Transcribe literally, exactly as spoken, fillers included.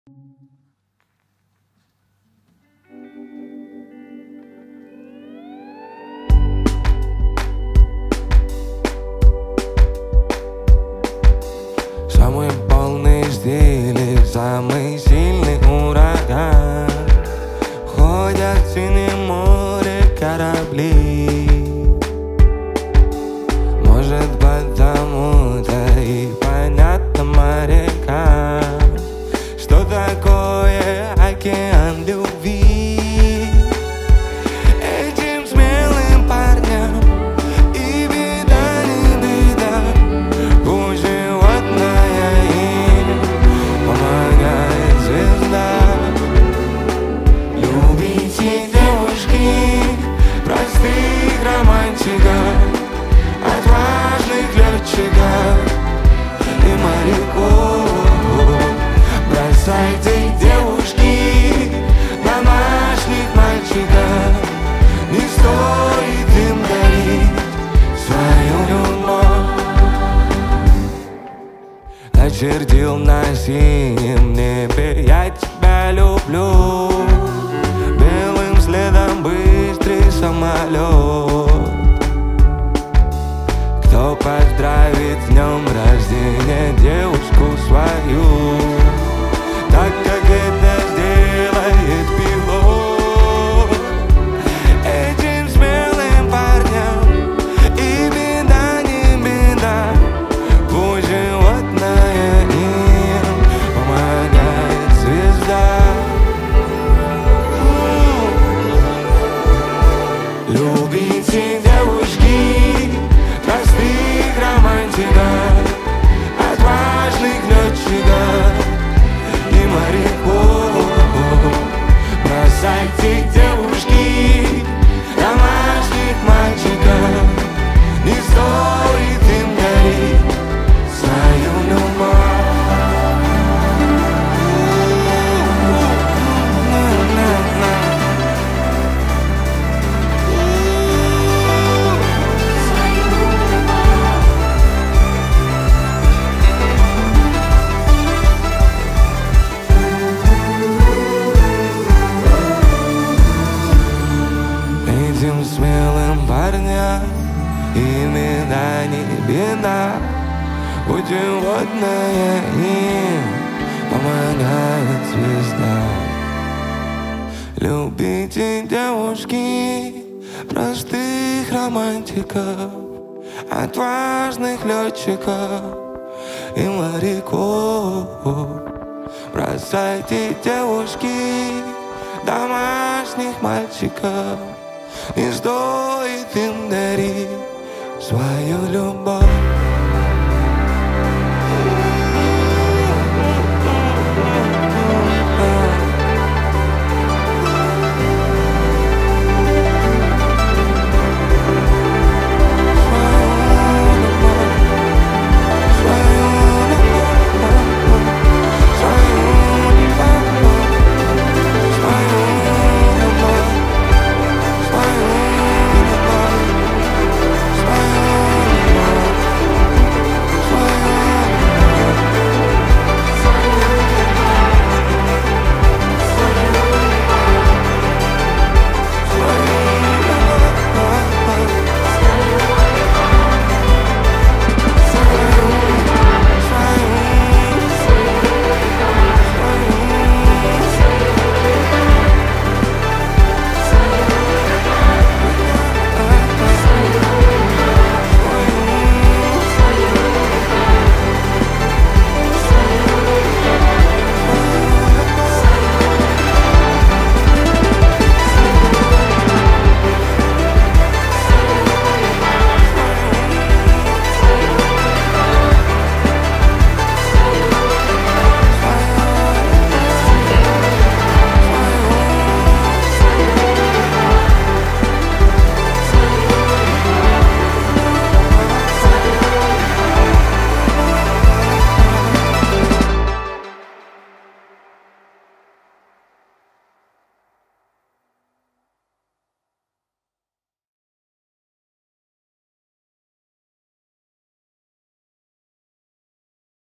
Самый полный стиль, самый сильный ураган. Ходят в синем море корабли. Может, потому-то и понятно морякам, что такое океан любви. Этим смелым парням и беда не беда, пусть животное им помогает звезда. Любите девушки простых романтиков, отважных летчиков и моряков. Бросайте, девушки, домашних мальчиков, не стоит им дарить свою любовь. Начертил на синем небе я тебя люблю, белым следом быстрый самолет. Кто поздравит с днем рождения девушку свою, так как это сделает пилот. Этим смелым парням и беда не беда, пусть животное им помогает звезда. Любите девушки простых романтиков, отважных летчиков и моряков. Бросайте, девушки, домашних мальчиков, не стоит им дарить свою любовь. Этим смелым парням и беда не беда, будь животное им помогает звезда. Любите девушки простых романтиков, отважных летчиков и моряков. Бросайте, девушки, домашних мальчиков, не стоит им дарить свою любовь.